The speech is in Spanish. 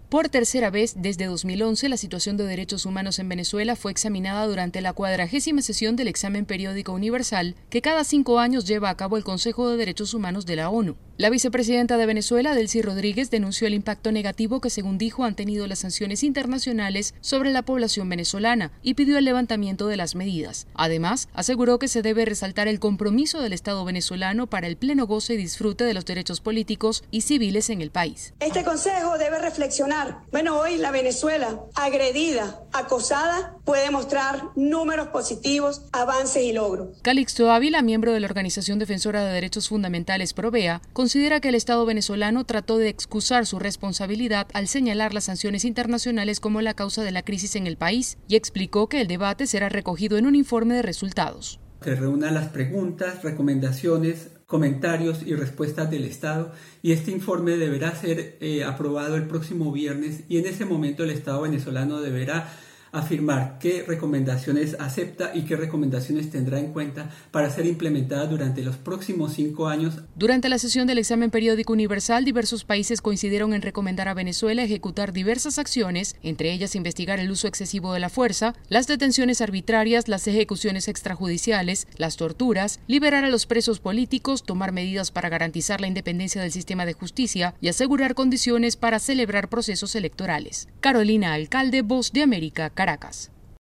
Por tercera vez desde 2011, la situación de derechos humanos en Venezuela fue examinada durante la 40ª sesión del Examen Periódico Universal que cada 5 años lleva a cabo el Consejo de Derechos Humanos de la ONU. La vicepresidenta de Venezuela, Delcy Rodríguez, denunció el impacto negativo que, según dijo, han tenido las sanciones internacionales sobre la población venezolana y pidió el levantamiento de las medidas. Además, aseguró que se debe resaltar el compromiso del Estado venezolano para el pleno goce y disfrute de los derechos políticos y civiles en el país. Este Consejo debe reflexionar. Bueno, hoy la Venezuela, agredida, acosada, puede mostrar números positivos, avances y logros. Calixto Ávila, miembro de la Organización Defensora de Derechos Fundamentales Provea, considera que el Estado venezolano trató de excusar su responsabilidad al señalar las sanciones internacionales como la causa de la crisis en el país y explicó que el debate será recogido en un informe de resultados. Se reúnan las preguntas, recomendaciones, comentarios y respuestas del Estado, y este informe deberá ser aprobado el próximo viernes, y en ese momento el Estado venezolano deberá afirmar qué recomendaciones acepta y qué recomendaciones tendrá en cuenta para ser implementadas durante los próximos 5 años. Durante la sesión del Examen Periódico Universal, diversos países coincidieron en recomendar a Venezuela ejecutar diversas acciones, entre ellas investigar el uso excesivo de la fuerza, las detenciones arbitrarias, las ejecuciones extrajudiciales, las torturas, liberar a los presos políticos, tomar medidas para garantizar la independencia del sistema de justicia y asegurar condiciones para celebrar procesos electorales. Carolina Alcalde, Voz de América, Caracas.